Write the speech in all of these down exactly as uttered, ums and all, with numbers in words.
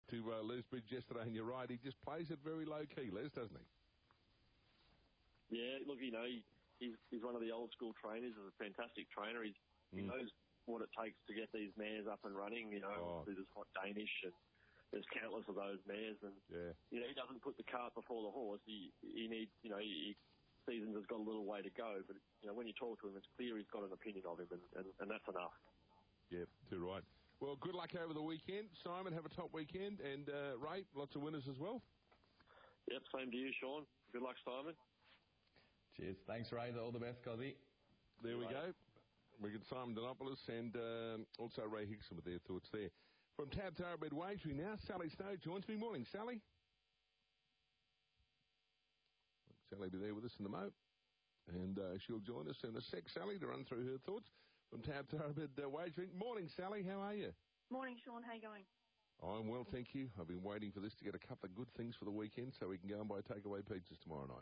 to uh, Les Bridge yesterday, and you're right, he just plays it very low-key, Les, doesn't he? Yeah, look, you know, he, he's, he's one of the old-school trainers. He's a fantastic trainer. He's, mm. He knows what it takes to get these mares up and running, you know, oh. through this hot Danish, and there's countless of those mares, and, yeah. you know, he doesn't put the cart before the horse. He, he needs, you know, he, seasons has got a little way to go, but, you know, when you talk to him, it's clear he's got an opinion of him, and, and, and that's enough. Yeah, too right. Well, good luck over the weekend. Simon, have a top weekend, and uh, Ray, lots of winners as well. Yep, same to you, Sean. Good luck, Simon. Cheers. Thanks, Ray. All the best, Cozzy. There we go. We get Simon Denopoulos and uh, also Ray Hickson with their thoughts there. From Tab Thoroughbred Wagering now, Sally Snow joins me. Morning, Sally. Sally will be there with us in the mo, and uh, she'll join us in a sec, Sally, to run through her thoughts from Tab Thoroughbred uh, Wagering. Morning, Sally. How are you? Morning, Sean. How you going? I'm well, thank you. I've been waiting for this to get a couple of good things for the weekend so we can go and buy takeaway pizzas tomorrow night.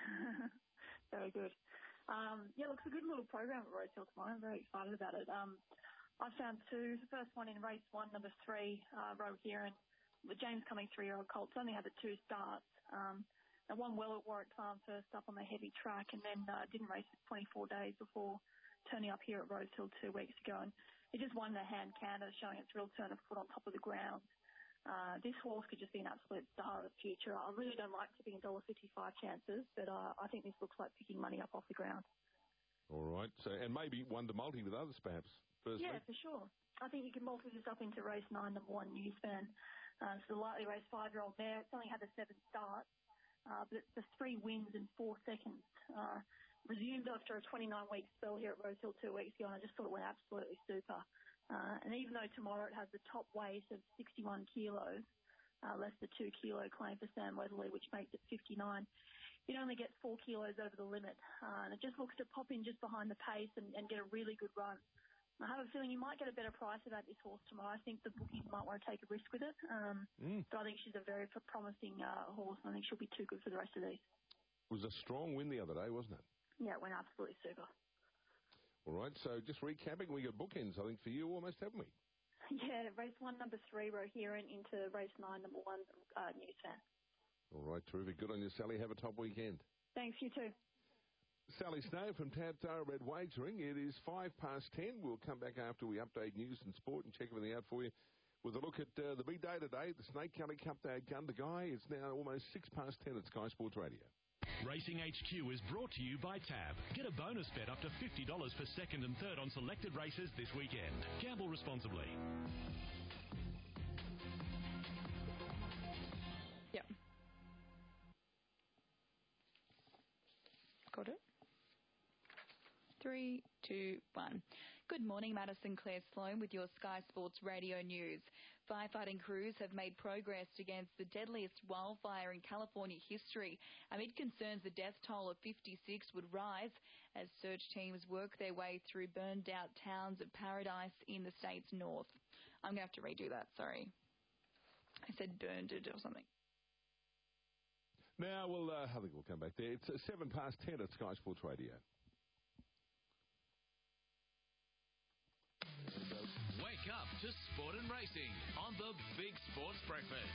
Very good. Um, yeah, looks a good little program at Rosehill tomorrow. I'm very excited about it. Um, I found two. The first one in race one, number three, uh, Roe Heron. The James Cumming three-year-old colts only had the two starts. Um, they won well at Warwick Farm first up on the heavy track, and then uh, didn't race for twenty-four days before turning up here at Rosehill two weeks ago. And it just won the hand canter, showing its real turn of foot on top of the ground. Uh, this horse could just be an absolute star of the future. I really don't like tipping one dollar fifty-five chances, but uh, I think this looks like picking money up off the ground. All right. So, and maybe one to multi with others, perhaps. Firstly. Yeah, for sure. I think you can multi this up into race nine, number one, Newspan. Uh, it's the lightly raced five-year-old mare. It's only had the seven starts, uh, but it's the three wins in four seconds. Uh, resumed after a twenty-nine week spell here at Rosehill two weeks ago, and I just thought it went absolutely super. Uh, and even though tomorrow it has the top weight of sixty-one kilos, uh, less the two kilo claim for Sam Weatherly, which makes it fifty-nine, it only gets four kilos over the limit. Uh, and it just looks to pop in just behind the pace and, and get a really good run. I have a feeling you might get a better price about this horse tomorrow. I think the bookies might want to take a risk with it. Um, mm. But I think she's a very promising uh, horse, and I think she'll be too good for the rest of these. It was a strong win the other day, wasn't it? Yeah, it went absolutely super. All right, so just recapping, we got bookends, I think, for you almost, haven't we? Yeah, race one, number three, Roheron, into race nine, number one, uh, Newsfan. All right, terrific. Good on you, Sally. Have a top weekend. Thanks, you too. Sally Snow from Tab Thoroughbred Wagering. It is five past ten. We'll come back after we update news and sport and check everything out for you with a look at uh, the big day today, the Snake Gully Cup Day at Gundagai. It's now almost six past ten at Sky Sports Radio. Racing H Q is brought to you by Tab. Get a bonus bet up to fifty dollars for second and third on selected races this weekend. Gamble responsibly. Yep. Got it? Three, two, one. Good morning, Madison Claire Sloan with your Sky Sports Radio News. Firefighting crews have made progress against the deadliest wildfire in California history amid concerns the death toll of fifty-six would rise as search teams work their way through burned out towns of Paradise in the state's north. I'm going to have to redo that, sorry. I said burned it or something. Now, well, uh, I think we'll come back there. It's uh, seven past ten at Sky Sports Radio. Wake up to sport and racing on the Big Sports Breakfast.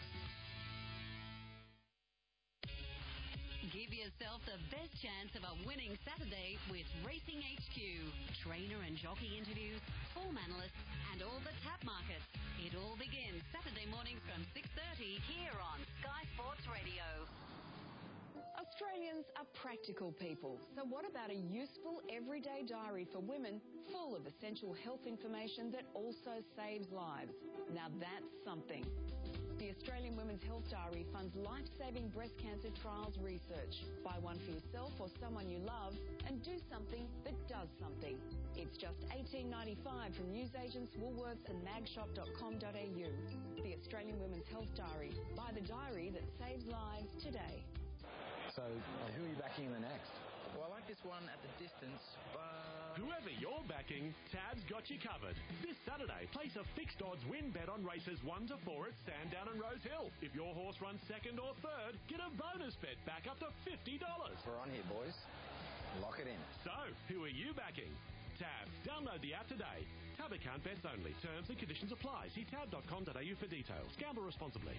Give yourself the best chance of a winning Saturday with Racing H Q. Trainer and jockey interviews, form analysts, and all the tap markets. It all begins Saturday mornings from six thirty here on Sky Sports Radio. Australians are practical people, so what about a useful everyday diary for women full of essential health information that also saves lives? Now that's something. The Australian Women's Health Diary funds life-saving breast cancer trials research. Buy one for yourself or someone you love and do something that does something. It's just eighteen ninety-five from newsagents Woolworths and magshop dot com dot a u. The Australian Women's Health Diary. Buy the diary that saves lives today. So, uh, who are you backing in the next? Well, I like this one at the distance, but... Whoever you're backing, Tab's got you covered. This Saturday, place a fixed odds win bet on races one to four at Sandown and Rosehill. If your horse runs second or third, get a bonus bet back up to fifty dollars. We're on here, boys. Lock it in. So, who are you backing? Tab. Download the app today. Tab account bets only. Terms and conditions apply. See tab dot com dot a u for details. Gamble responsibly.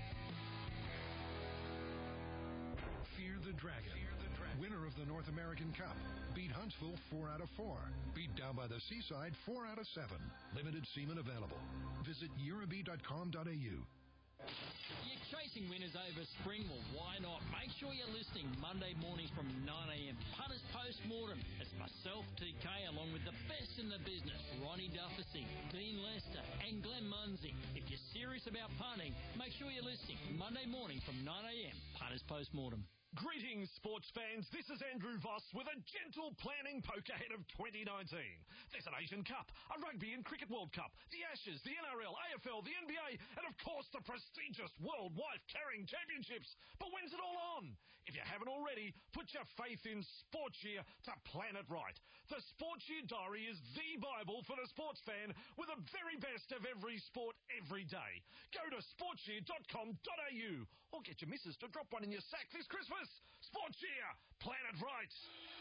Fear the Dragon. Fear the Dragon. Winner of the North American Cup. Beat Huntsville four out of four. Beat Down by the Seaside four out of seven. Limited seamen available. Visit Eurobeat dot com dot a u. You're chasing winners over spring? Well, why not? Make sure you're listening Monday mornings from nine a.m. Punters Post-Mortem. It's myself, T K, along with the best in the business, Ronnie Dufficy, Dean Lester and Glenn Munsey. If you're serious about punting, make sure you're listening Monday morning from nine a.m. Punters Post-Mortem. Greetings, sports fans. This is Andrew Voss with a gentle planning poke ahead of twenty nineteen. There's an Asian Cup, a Rugby and Cricket World Cup, the Ashes, the N R L, A F L, the N B A, and of course the prestigious World Wife Carrying Championships. But when's it all on? If you haven't already, put your faith in Sportshare to plan it right. The Sportshare Diary is the Bible for the sports fan with the very best of every sport every day. Go to sportshare dot com dot a u or get your missus to drop one in your sack this Christmas. Sportshare, plan it right.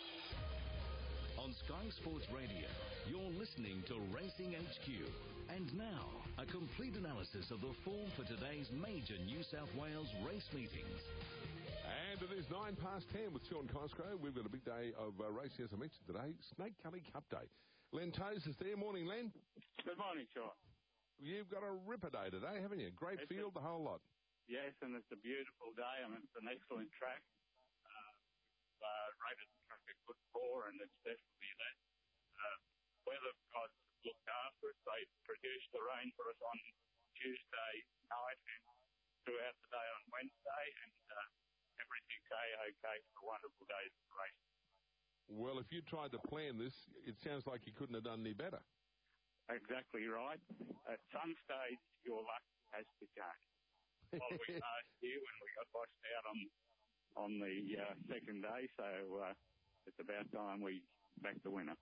On Sky Sports Radio, you're listening to Racing H Q. And now, a complete analysis of the form for today's major New South Wales race meetings. And it is nine past ten with Sean Cosgrove. We've got a big day of uh, racing, as I mentioned today, Snake Gully Cup Day. Len Toes is there. Morning, Len. Good morning, Sean. You've got a ripper day today, haven't you? Great it's field, a, the whole lot. Yes, and it's a beautiful day. I mean, it's an excellent track. Uh, uh, rated the track a good four, and it's definitely that. Uh, weather gods looked after it. They produced the rain for us on Tuesday night and throughout the day on Wednesday, and uh, everything's A-OK for a wonderful day's racing. Well, if you tried to plan this, it sounds like you couldn't have done any better. Exactly right. At some stage, your luck has to change. Following last year when we got lost out on on the uh, second day, so uh, it's about time we back the winner.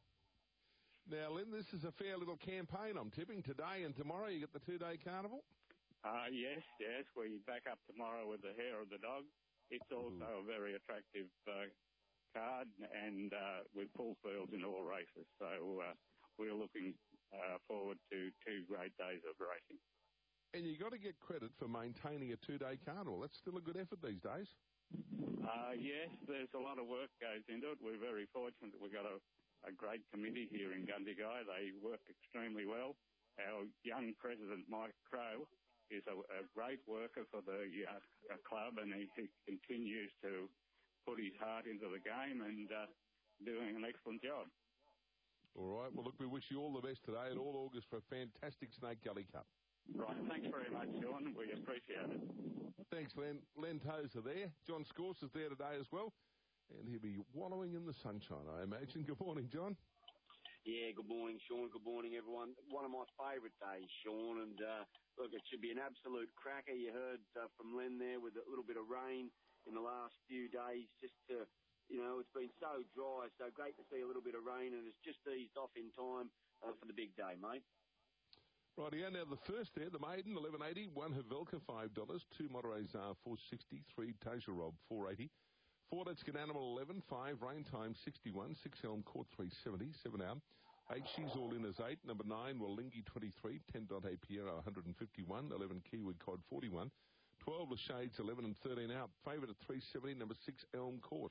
Now, Lynn, this is a fair little campaign, I'm tipping. Today and tomorrow you get the two-day carnival? Uh, yes, yes. We back up tomorrow with the Hair of the Dog. It's also Ooh. a very attractive uh, card and uh, with full fields in all races. So uh, we're looking uh, forward to two great days of racing. And you got to get credit for maintaining a two-day carnival. That's still a good effort these days. Uh, yes, there's a lot of work goes into it. We're very fortunate that we've got a, a great committee here in Gundagai. They work extremely well. Our young president, Mike Crow, is a, a great worker for the uh, club, and he, he continues to put his heart into the game and uh, doing an excellent job. All right. Well, look, we wish you all the best today and all August for a fantastic Snake Gully Cup. Right, thanks very much, Sean. We appreciate it. Thanks, Len. Len Toes are there. John Scorse is there today as well. And he'll be wallowing in the sunshine, I imagine. Good morning, John. Yeah, good morning, Sean. Good morning, everyone. One of my favourite days, Sean. And, uh, look, it should be an absolute cracker. You heard uh, from Len there with a little bit of rain in the last few days. Just to, you know, it's been so dry. So great to see a little bit of rain. And it's just eased off in time uh, for the big day, mate. Rightio, now the first there, the maiden, eleven eighty, one Havelka, five dollars, two Monterey's are four sixty, three Tasia Rob, four eighty, four Let's Get Animal, eleven, five Rain Time, sixty-one, six Elm Court, three seventy, seven out, eight She's All In is eight, number nine, Wallingi, twenty-three, ten Dante Piero, one fifty-one, eleven Kiwi Cod, forty-one, twelve Le Shades, eleven and thirteen out, favourite at three seventy, number six Elm Court.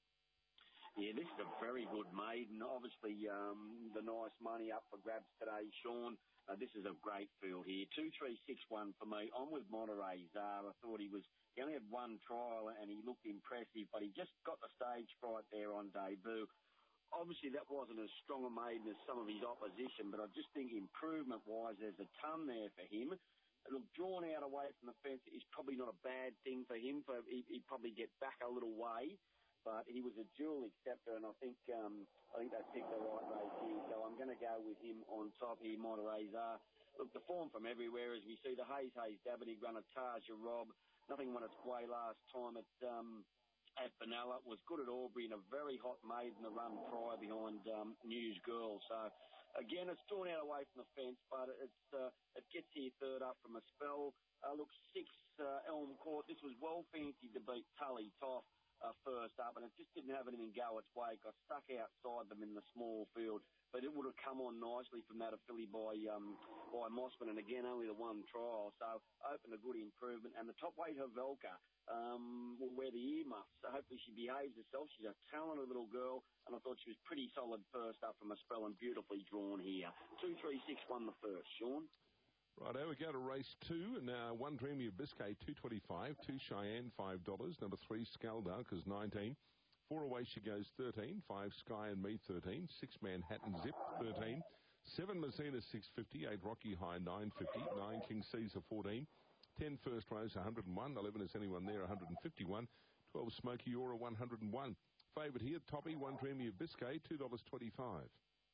Yeah, this is a very good maiden. Obviously, um, the nice money up for grabs today, Sean. Uh, this is a great field here. two three six one for me. I'm with Monterey Czar. I thought he was, he only had one trial and he looked impressive, but he just got the stage fright there on debut. Obviously, that wasn't as strong a maiden as some of his opposition, but I just think improvement-wise, there's a ton there for him. Look, drawn out away from the fence is probably not a bad thing for him. For he, he'd probably get back a little way. But he was a dual acceptor, and I think um, I think they picked the right race here. So I'm going to go with him on top here, Monterey Czar. Look, the form from everywhere as we see the Hayes Hayes Dabney run a Tasia Rob. Nothing won its way last time at um, at Benalla. Was good at Albury and a very hot maiden the run prior behind um, News Girl. So again, it's drawn out away from the fence, but it's uh, it gets here third up from a spell. Uh, look, six uh, Elm Court. This was well fancied to beat Tully Toff. uh, first up, and it just didn't have anything go its way. It got stuck outside them in the small field, but it would have come on nicely from that of filly by um, by Mossman, and again, only the one trial, so opened a good improvement. And the top weight, Havelka, um, will wear the earmuffs, so hopefully she behaves herself. She's a talented little girl, and I thought she was pretty solid first up from a spell and beautifully drawn here. two three six won the first, Sean. Righto, we go to race two, and uh, one Dreamy of Biscay, two twenty-five, two Cheyenne, five dollars, number three Scaldark is nineteen, four Away She Goes, thirteen, five Sky and Me, thirteen, six Manhattan Zip, thirteen, seven Messina, six fifty, eight Rocky High, nine fifty, nine King Caesar, fourteen, ten First Rose, one hundred one, eleven Is Anyone There, one hundred fifty-one, twelve Smoky Aura, one hundred one. Favourite here, Toppy, one Dreamy of Biscay, two dollars twenty-five.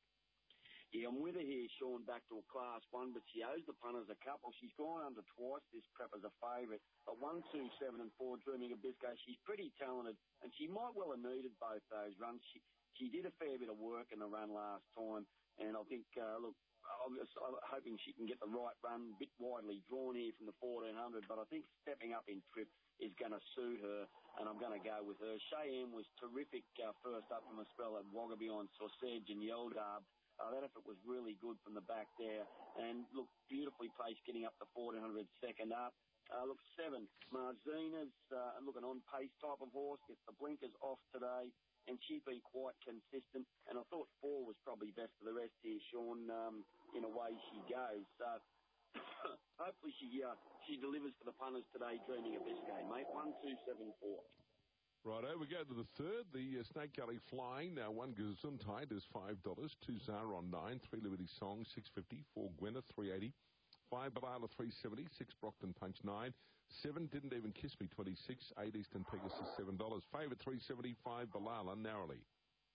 Yeah, I'm with her here, Sean, back to a class one, but she owes the punters a couple. She's gone under twice this prep as a favourite. But one, two, seven and four, Dreaming of Biscay, she's pretty talented, and she might well have needed both those runs. She she did a fair bit of work in the run last time, and I think, uh, look, I'm, just, I'm hoping she can get the right run, a bit widely drawn here from the fourteen hundred, but I think stepping up in trip is going to suit her, and I'm going to go with her. Cheyenne was terrific uh, first up from a spell at Waggaby on Sausage and Yeldab. Uh, that effort was really good from the back there. And, look, beautifully placed getting up to fourteen hundred second up. Uh, look, seven, Marzina's, uh, look, an on-pace type of horse, gets the blinkers off today, and she's been quite consistent. And I thought four was probably best for the rest here, Sean, um, in a way she goes. So hopefully she uh, she delivers for the punters today, Dreaming of Biscay, mate. One, two, seven, four. Righto, we go to the third, the uh, Snake Gully Flying. Now, one Gesundheit is five dollars, two Zaron, nine, three Liberty Song, six fifty, four Gwyneth, three eighty, five Balala, three seventy, six Brockton Punch, nine, seven Didn't Even Kiss Me, twenty-six, eight Eastern Pegasus, seven dollars. Favourite, three seventy-five, Balala, narrowly.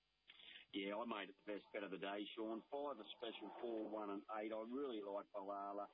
Yeah, I made it the best bet of the day, Sean. Five, a special four, one and eight. I really like Balala.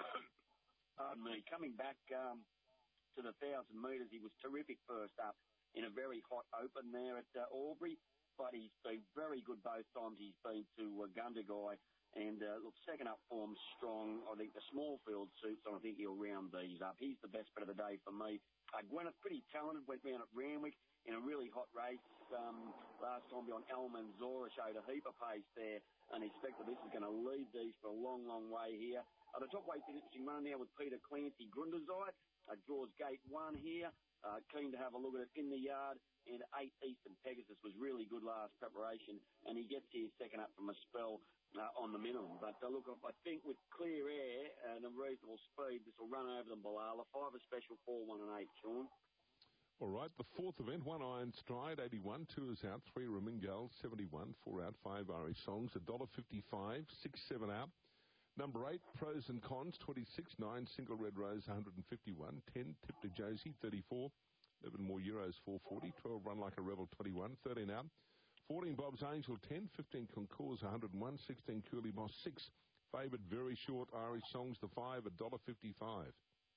Pardon me. Coming back um, to the one thousand metres, he was terrific first up in a very hot open there at uh, Albury, but he's been very good both times he's been to uh, Gundagai. And, uh, look, second up form's strong. I think the small field suits, and I think he'll round these up. He's the best bet of the day for me. Uh, Gwyneth, pretty talented, went round at Randwick in a really hot race. Um, last time beyond Almanzora showed a heap of pace there, and expect that this is going to lead these for a long, long way here. Uh, the top weight's an interesting run now with Peter Clancy Grundazite. Uh, draws gate one here. Uh, keen to have a look at it in the yard. And eight Eastern Pegasus was really good last preparation, and he gets here second up from a spell uh, on the minimum. But uh, look, I think with clear air and a reasonable speed, this will run over them Balala. Five a special, four, one and eight, Sean. All right, the fourth event, one Iron Stride, eighty-one, two is out, three Remingale, seventy-one, four out, five Irish Songs, one dollar fifty-five, six, seven out. Number eight, Pros and Cons, twenty-six, nine, Single Red Rose, one hundred fifty-one, ten, Tip to Josie, thirty-four, eleven more Euros, four forty, twelve, Run Like a Rebel, twenty-one, thirteen out, fourteen, Bob's Angel, ten, fifteen, Concours, one hundred one, sixteen, Cooley Moss, six, favoured very short Irish Songs, the five, one dollar fifty-five.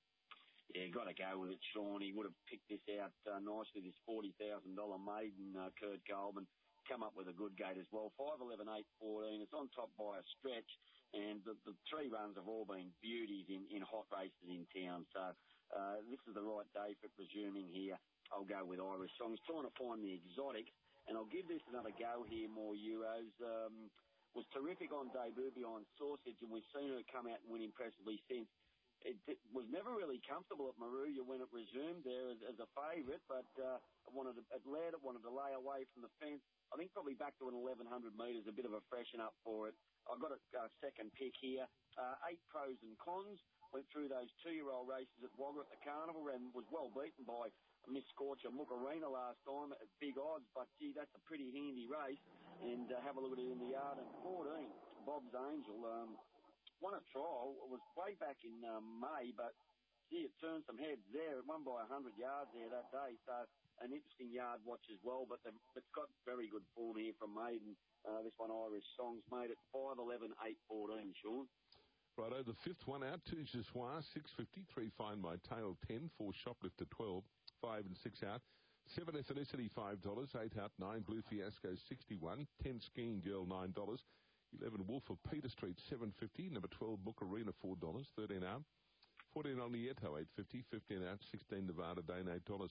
Yeah, got to go with it, Sean. He would have picked this out uh, nicely, this forty thousand dollars maiden, uh, Kurt Goldman. Come up with a good gate as well. five, eleven, eight, fourteen. It's on top by a stretch. And the, the three runs have all been beauties in, in hot races in town. So uh, this is the right day for presuming here. I'll go with Irish Songs. Trying to find the exotics. And I'll give this another go here, more Euros. Um, was terrific on debut beyond Sausage, and we've seen her come out and win impressively since. It, it was never really comfortable at Maruya when it resumed there as, as a favourite, but uh, it wanted to, it led, it wanted to lay away from the fence. I think probably back to an eleven hundred metres, a bit of a freshen up for it. I've got a uh, second pick here. Uh, eight Pros and Cons. Went through those two-year-old races at Wagga at the Carnival and was well beaten by Miss Scorcher Mukarina last time at big odds. But, gee, that's a pretty handy race. And uh, have a look at it in the yard. And fourteen, Bob's Angel, um, won a trial. It was way back in um, May, but, gee, it turned some heads there. It won by one hundred yards there that day. So an interesting yard watch as well. But it's got very good form here from Maiden. Uh, this one, Irish Songs, made it five, eleven, eight, fourteen, Sean. Righto, the fifth one out, two Gissois, six fifty, three Find My Tail, ten, four Shoplifter, twelve, five and six out, seven Ethnicity, five dollars, eight out, nine Blue Fiasco, sixty-one, ten Skiing Girl, nine dollars, eleven Wolf of Peter Street, seven fifty, number twelve Book Arena, four dollars, thirteen out, fourteen Olieto, eight fifty, fifteen out, sixteen Nevada Dane, eight dollars,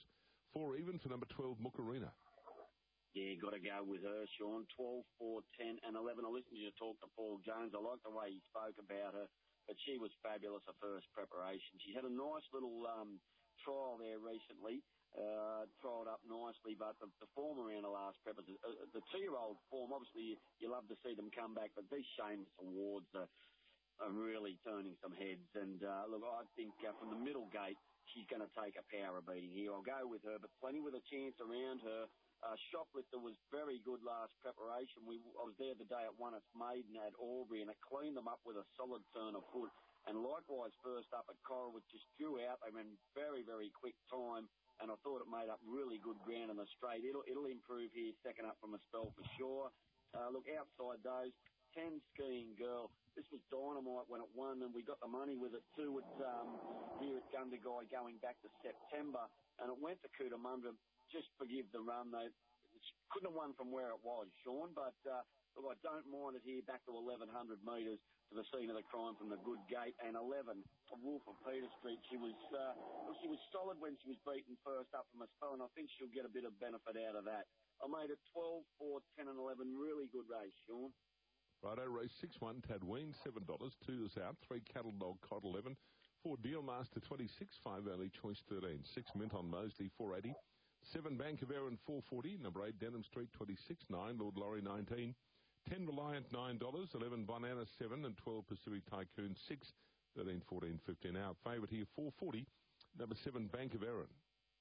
Four even for number twelve, Mukarina. Yeah, got to go with her, Sean. twelve, four, ten and eleven. I listened to you talk to Paul Jones. I like the way he spoke about her, but she was fabulous her first preparation. She had a nice little um, trial there recently, uh, trialled up nicely, but the, the form around the last prep, uh, the two-year-old form, obviously you, you love to see them come back, but these Shameless Awards are, are really turning some heads. And uh, look, I think uh, from the middle gate, she's going to take a power beating here. I'll go with her, but plenty with a chance around her. Uh, Shoplifter was very good last preparation. We, I was there the day it won its maiden at Albury, and it cleaned them up with a solid turn of foot. And likewise, first up at Coralwood, just drew out. They ran very, very quick time, and I thought it made up really good ground in the straight. It'll, it'll improve here, second up from a spell for sure. Uh, look, outside those, ten Skiing Girl. This was dynamite when it won, and we got the money with it too. At, um, here at Gundagai going back to September, and it went to Cootamundra. Just forgive the run. They couldn't have won from where it was, Sean, but uh, look, I don't mind it here back to eleven hundred metres to the scene of the crime from the good gate. And eleven, Wolf of Peter Street. She was uh, well, she was solid when she was beaten first up from a spell, and I think she'll get a bit of benefit out of that. I made it twelve, four, ten and eleven. Really good race, Sean. Righto, race six one, Tadween, seven dollars. Two is out. Three, Cattle Dog, Cod, eleven. Four, Dealmaster, twenty-six. Five, Only Choice, thirteen. Six, Mint on Mosley, four eighty. Seven, Bank of Erin, four forty. Number eight, Denham Street, twenty-six. Nine, Lord Laurie, nineteen. Ten, Reliant, nine dollars. Eleven, Bonanna, seven. And twelve, Pacific Tycoon, six. Thirteen, fourteen, fifteen out. Favourite here, four forty. Number seven, Bank of Erin.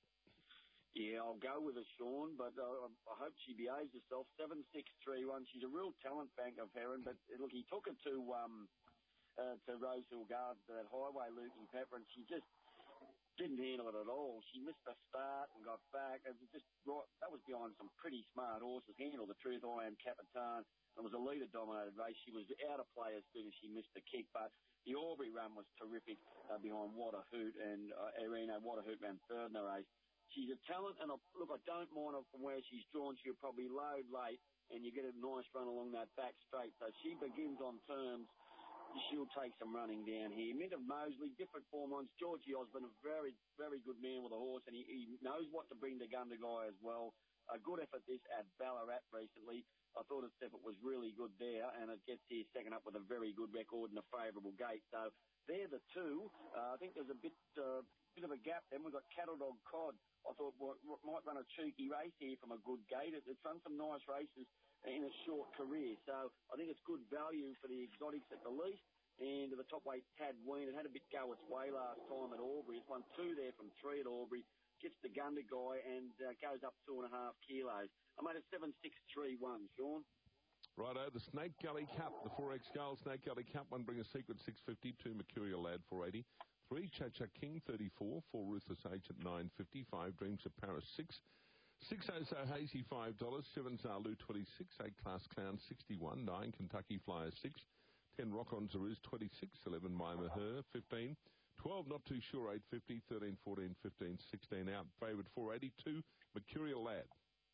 Yeah, I'll go with her, Sean, but uh, I hope she behaves herself. Seven, six, three, one. She's a real talent, Bank of Erin, but look, he took her to um, uh, to Rosehill Gardens, to that highway, Lukey Pepper, and she just didn't handle it at all. She missed the start and got back. It was just right, that was behind some pretty smart horses. Handle the truth, I Am Capitan. It was a leader-dominated race. She was out of play as soon as she missed the kick, but the Albury run was terrific uh, behind What a Hoot, and uh, Irina What a Hoot ran third in the race. She's a talent, and I, look, I don't mind her from where she's drawn. She'll probably load late, and you get a nice run along that back straight. So she begins on terms. She'll take some running down here. Mint of Mosley, different form lines. Georgie Osborne, a very, very good man with a horse, and he, he knows what to bring to Gundagai as well. A good effort this at Ballarat recently. I thought its effort was really good there, and it gets here second up with a very good record and a favourable gate. So they're the two. Uh, I think there's a bit uh, bit of a gap then. We've got Cattle Dog Cod. I thought well, might run a cheeky race here from a good gate. It, it's run some nice races in a short career. So I think it's good value for the exotics at the least. And to the top weight, Tadween. It had a bit go its way last time at Albury. It's won two there from three at Albury. Gets the Gundagai and uh, goes up two and a half kilos. I made it seven six three one, Sean. Righto, the Snake Gully Cup, the four X Gold Snake Gully Cup. One Bring a Secret, six fifty. Two Mercurial Lad, four eighty. Three Cha-Cha King, thirty-four. Four Ruthless Agent, nine fifty. Five Dreams of Paris, six. Six Oh So Hazy, five dollars. Seven Zalu, twenty-six. Eight Class Clown, sixty-one. Nine Kentucky Flyer, six. Ten Rock on Zeroos, twenty-six. Eleven Mima Her, fifteen. Twelve Not Too Sure, eight fifty. Thirteen, fourteen, fifteen, sixteen out. Favourite four eighty. Two Mercurial Lad.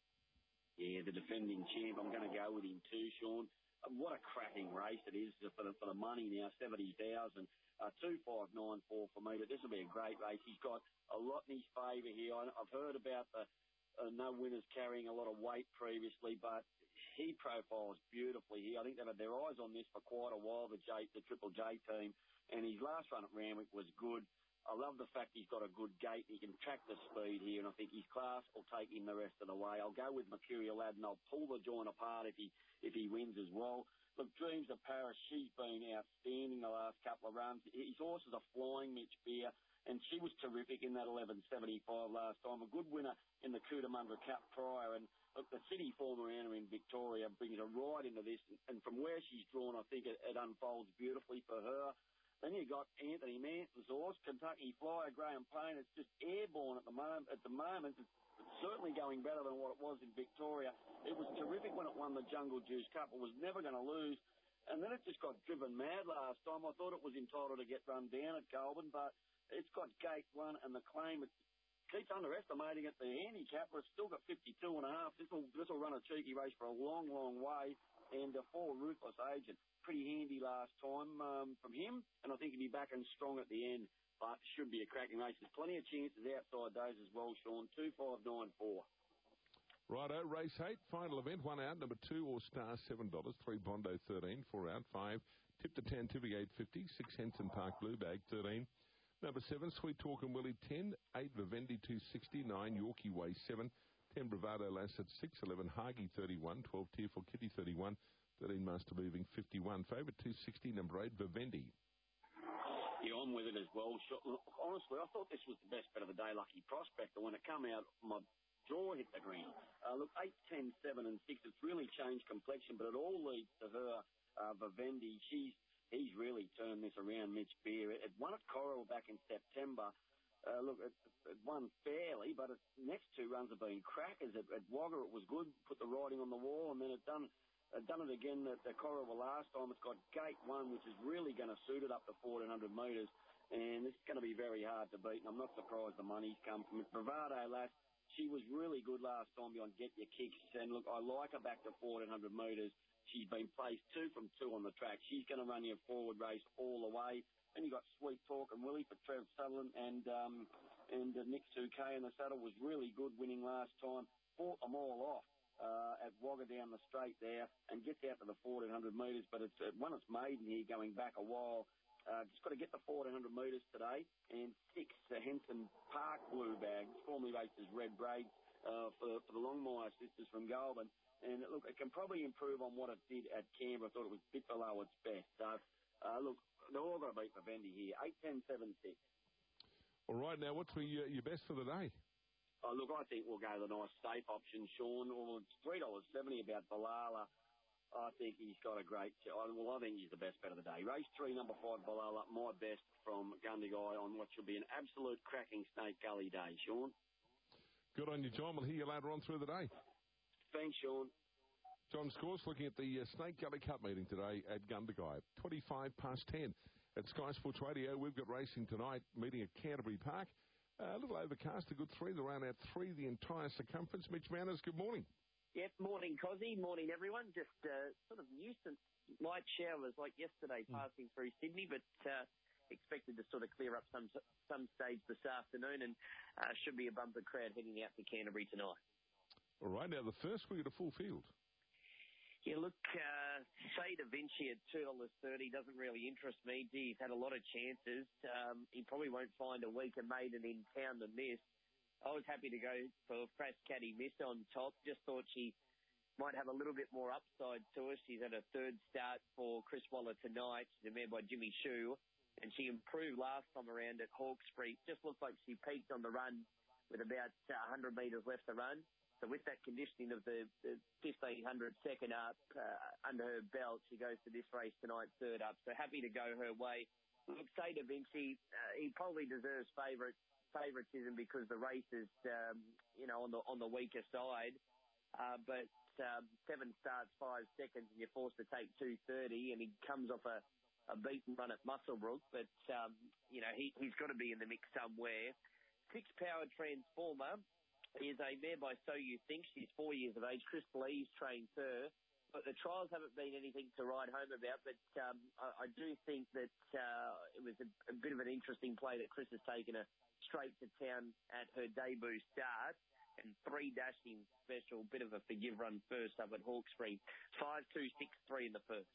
Yeah, the defending champ. I'm going to go with him too, Sean. Uh, what a cracking race it is for the, for the money now, seventy thousand. Uh, two five nine four for me, but this will be a great race. He's got a lot in his favour here. I, I've heard about the uh, no winners carrying a lot of weight previously, but he profiles beautifully here. I think they've had their eyes on this for quite a while, the J, the Triple J team, and his last run at Randwick was good. I love the fact he's got a good gate. He can track the speed here, and I think his class will take him the rest of the way. I'll go with Mercurial Lad, and I'll pull the joint apart if he if he wins as well. Look, Dreams of Paris, she's been outstanding the last couple of runs. His horses are flying, Mitch Beer, and she was terrific in that eleven seventy-five last time. A good winner in the Cootamundra Cup prior, and look, the city former owner in Victoria brings her right into this, and from where she's drawn, I think it, it unfolds beautifully for her. Then you got Anthony Manson's horse, Kentucky Flyer, Graham Payne. It's just airborne at the moment. At the moment, it's, it's certainly going better than what it was in Victoria. It was terrific when it won the Jungle Juice Cup. It was never going to lose. And then it just got driven mad last time. I thought it was entitled to get run down at Goulburn, but it's got gate one and the claim. It keeps underestimating it, the handicap, but it's still got fifty-two and a half. This will this will run a cheeky race for a long, long way. And uh, for Ruthless Agent, pretty handy last time um, from him, and I think he'll be back and strong at the end. but should be a cracking race. There's plenty of chances outside those as well, Sean. two five nine four. Righto, race eight, final event, one out, number two, All Star, seven dollars, three, Bondo, thirteen, four out, five, Tip to Tantivy, eight fifty, six, Henson Park, Blue Bag, thirteen, number seven, Sweet Talk and Willie, ten, eight, Vivendi, two sixty, nine, Yorkie Way, seven, ten, Bravado Lass at six, eleven, Hagi, thirty-one, twelve, Tearful Kitty, thirty-one, thirteen, Master Moving, fifty-one, favourite, two sixty, number eight, Vivendi. Yeah, I'm with it as well. Look, honestly, I thought this was the best bet of the day, Lucky Prospector. When it come out, my jaw hit the green. Uh, look, eight, ten, seven and six, it's really changed complexion, but it all leads to her, uh, Vivendi. She's, he's really turned this around, Mitch Beer. It, it won at Coral back in September. Uh, look, it, it won fairly, but its next two runs have been crackers. At, at Wagga, it was good, put the writing on the wall, and then it done it done it again at the Coral last time. It's got gate one, which is really going to suit it up to fourteen hundred metres, and it's going to be very hard to beat, and I'm not surprised the money's come from it. Bravado Lass, she was really good last time beyond Get Your Kicks. And look, I like her back to fourteen hundred metres. She's been placed two from two on the track. She's going to run your forward race all the way. Then you got Sweet Talk and Willie for Trev Sutherland, and um, and uh, Nick two K in the saddle was really good, winning last time. Fought them all off uh, at Wagga down the straight there and gets out to the fourteen hundred metres. But it's uh, one it's maiden here going back a while. Uh, just got to get the fourteen hundred metres today. And six, uh, Henson Park Blue Bag, formerly raced as Red Braid uh, for, for the Longmire sisters from Goulburn. And look, it can probably improve on what it did at Canberra. I thought it was a bit below its best. So, uh, look, they're all going to beat Vivendi here. eight, ten, seven, six. All right, now what's your, your best for the day? Oh, look, I think we'll go the nice safe option, Sean. Well, it's three dollars seventy about Balala. I think he's got a great... Well, I think he's the best bet of the day. Race three, number five, Balala, my best from Gundagai on what should be an absolute cracking Snake Gully day, Sean. Good on you, John. We'll hear you later on through the day. Thanks, Sean. John Scourse looking at the uh, Snake Gully Cup meeting today at Gundagai. twenty-five past ten at Sky Sports Radio. We've got racing tonight, meeting at Canterbury Park. Uh, a little overcast, a good three. The round out three, the entire circumference. Mitch Manners, good morning. Yep, morning, Cozzy. Morning, everyone. Just uh, sort of nuisance light showers like yesterday mm. passing through Sydney, but uh, expected to sort of clear up some some stage this afternoon, and uh, should be a bumper crowd heading out to Canterbury tonight. All right, now the first we get a full field. Yeah, look, uh, Say Da Vinci at two dollars thirty doesn't really interest me. Gee, he's had a lot of chances. Um, he probably won't find a weaker maiden in town than this. I was happy to go for Fast Caddy Miss on top. Just thought she might have a little bit more upside to her. She's had a third start for Chris Waller tonight. She's a mare by Jimmy Shue, and she improved last time around at Hawkesbury. Just looked like she peaked on the run with about uh, one hundred metres left to run. So with that conditioning of the, the fifteen hundred second up uh, under her belt, she goes to this race tonight third up. So happy to go her way. Look, Say Da Vinci, uh, he probably deserves favourite. favoritism because the race is, um, you know, on the on the weaker side. Uh, but um, seven starts, five seconds, and you're forced to take two thirty, and he comes off a, a beaten run at Muswellbrook. But, um, you know, he, he's got to be in the mix somewhere. Six Power Transformer is a mare by So You Think. She's four years of age. Chris Lee's trained her. But the trials haven't been anything to write home about, but um, I, I do think that uh, it was a, a bit of an interesting play that Chris has taken her straight to town at her debut start, and three dashing special, bit of a forgive run first up at Hawkesbury. five, two, six, three in the first.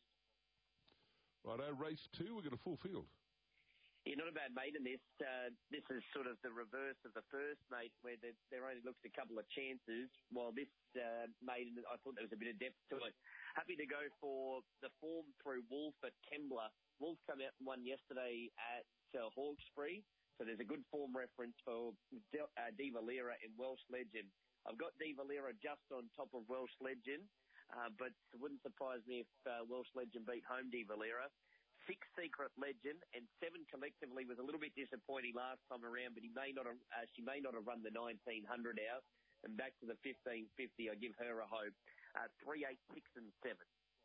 Righto, race two, we've got a full field. Yeah, not a bad maiden, this. Uh, this is sort of the reverse of the first mate, where there, there only looks a couple of chances, while this uh, maiden, I thought there was a bit of depth to it. Happy to go for the form through Wolf at Kembla. Wolf come out and won yesterday at uh, Hawkesbury, so there's a good form reference for De- uh, Diva Lira in Welsh Legend. I've got Diva Lira just on top of Welsh Legend, uh, but it wouldn't surprise me if uh, Welsh Legend beat home Diva Lira. Six Secret Legend and seven collectively was a little bit disappointing last time around, but he may not have, uh, she may not have run the nineteen hundred out. And back to the fifteen fifty, I give her a hope. Uh, three, eight, six, and seven.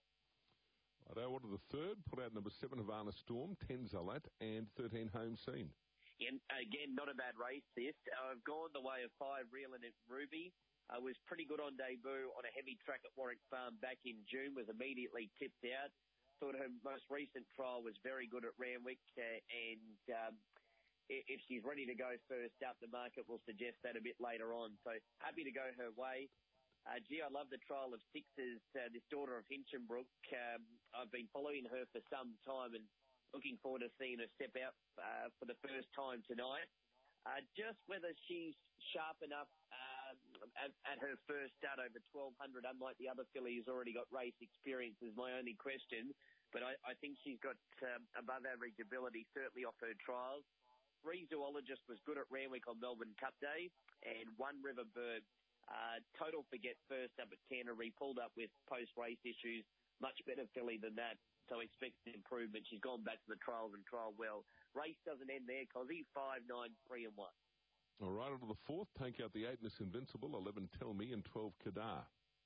Righto, what are the third? Put out number seven, Havana Storm, ten, Zalat, and thirteen, Home Scene. And again, not a bad race this. I've gone the way of five, Real and Ruby. I uh, was pretty good on debut on a heavy track at Warwick Farm back in June, was immediately tipped out. Thought her most recent trial was very good at Randwick, uh, and um, i- if she's ready to go first up, the market will suggest that a bit later on. So happy to go her way. Uh, gee, I love the trial of sixes. Uh, this daughter of Hinchinbrook, um, I've been following her for some time and looking forward to seeing her step out uh, for the first time tonight. Uh, just whether she's sharp enough uh, at, at her first start over twelve hundred, unlike the other filly who's already got race experience, is my only question. But I, I think she's got um, above average ability, certainly off her trials. Three Zoologist was good at Randwick on Melbourne Cup Day, and One River Bird. Uh, total forget first up at Canterbury, pulled up with post-race issues. Much better filly than that, so expect an improvement. She's gone back to the trials and trialled well. Race doesn't end there, Cozzy. Five, nine, three, and one. All right, on to the fourth. Take out the eight, Miss Invincible, eleven, Tell Me, and twelve, Kadar.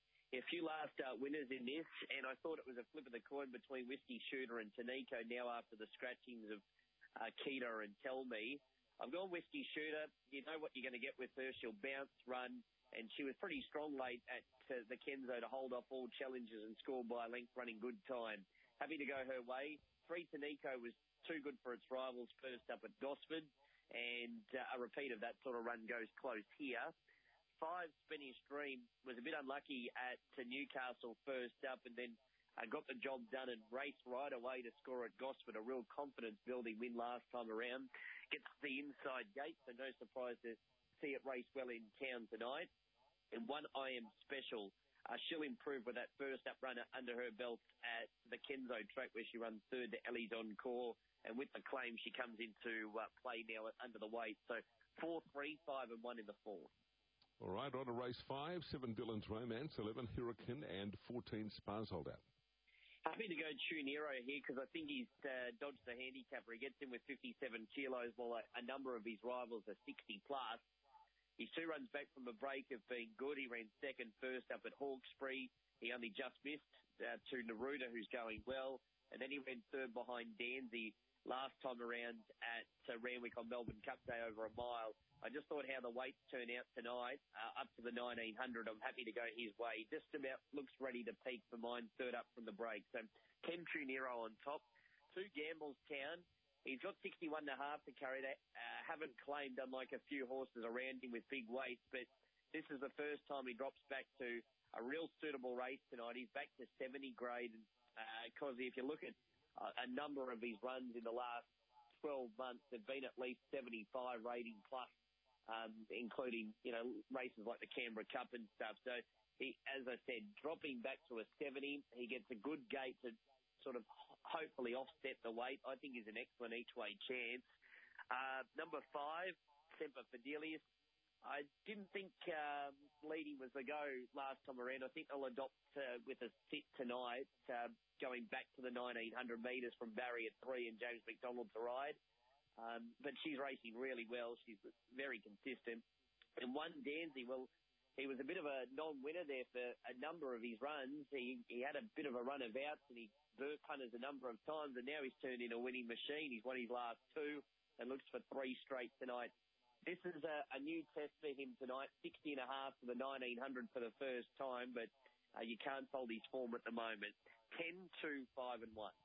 A few last uh, winners in this, and I thought it was a flip of the coin between Whiskey Shooter and Tanico now after the scratchings of uh, Keita and Tell Me. I've gone Whiskey Shooter. You know what you're going to get with her. She'll bounce, run, and she was pretty strong late at uh, the Kenzo to hold off all challenges and score by a length, running good time. Happy to go her way. Three Tanico was too good for its rivals first up at Gosford, and uh, a repeat of that sort of run goes close here. Five Spanish Dream was a bit unlucky at uh, Newcastle first up, and then uh, got the job done and raced right away to score at Gosford. A real confidence-building win last time around. Gets the inside gate, so no surprise to see it race well in town tonight. And One I Am Special. Uh, she'll improve with that first up runner under her belt at the Kenzo track, where she runs third to Ellie's Encore. And with the claim, she comes into uh, play now under the weight. So four, three, five, and one in the fourth. All right, on to race five. Seven, Dylan's Romance. eleven, Hurricane. And fourteen, Spars Holdout. Happy to go Tunero here because I think he's uh, dodged the handicapper. He gets in with fifty-seven kilos, while a, a number of his rivals are sixty plus. His two runs back from a break have been good. He ran second first up at Hawkesbury. He only just missed uh, to Neruda, who's going well. And then he ran third behind Danzy last time around at uh, Randwick on Melbourne Cup Day over a mile. I just thought how the weights turn out tonight, uh, up to the nineteen hundred. I'm happy to go his way. Just about looks ready to peak for mine, third up from the break. So Ken Tunero on top. Two Gambles Town. He's got sixty-one and a half to carry that. Uh, haven't claimed, unlike a few horses around him with big weights, but this is the first time he drops back to a real suitable race tonight. He's back to seventy grade. And, uh, Cosy, if you look at uh, a number of his runs in the last twelve months, they've been at least seventy-five rating plus, um, including, you know, races like the Canberra Cup and stuff. So, he, as I said, dropping back to a seventy, he gets a good gate to sort of hopefully offset the weight. I think is an excellent each-way chance. Uh, number five, Semper Fidelis. I didn't think um, leading was the go last time around. I think they'll adopt uh, with a sit tonight, uh, going back to the nineteen hundred metres from Barry at three and James McDonald to ride. Um, but she's racing really well. She's very consistent. And One Danzy, well, he was a bit of a non-winner there for a number of his runs. He he had a bit of a run of outs and he burnt punters a number of times, and now he's turned in a winning machine. He's won his last two and looks for three straight tonight. This is a, a new test for him tonight, sixty and a half for the nineteen hundred for the first time, but uh, you can't fold his form at the moment. ten, two, five, and one.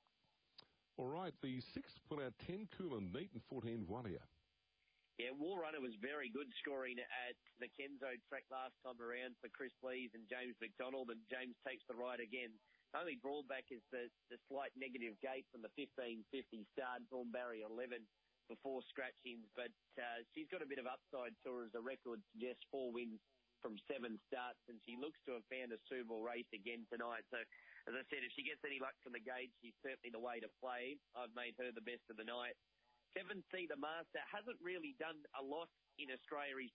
All right, the sixth put out ten, Coolan Neat, and fourteen, Walia. Yeah, War Runner was very good scoring at the Kenzo track last time around for Chris Lees and James McDonald, and James takes the ride again. Only drawback is the, the slight negative gate from the fifteen fifty start, Thornbarry eleven before scratchings, but uh, she's got a bit of upside to her as the record suggests, four wins from seven starts, and she looks to have found a suitable race again tonight. So, as I said, if she gets any luck from the gate, she's certainly the way to play. I've made her the best of the night. seven C, the Master, hasn't really done a lot in Australia. He's